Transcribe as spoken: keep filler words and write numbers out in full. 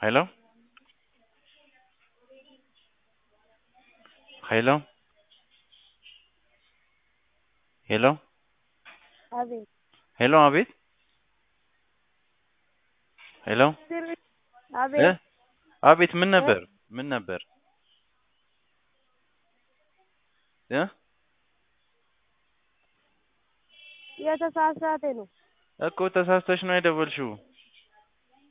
ሄሎ ሄሎ ሄሎ አቤት ሄሎ አቤት ሄሎ እ አቤት አቤት ምን እ ነበር ምን ነበር እ የተሳሳተ ነው እኮ ተሳስተሽ ነው የደወልሽው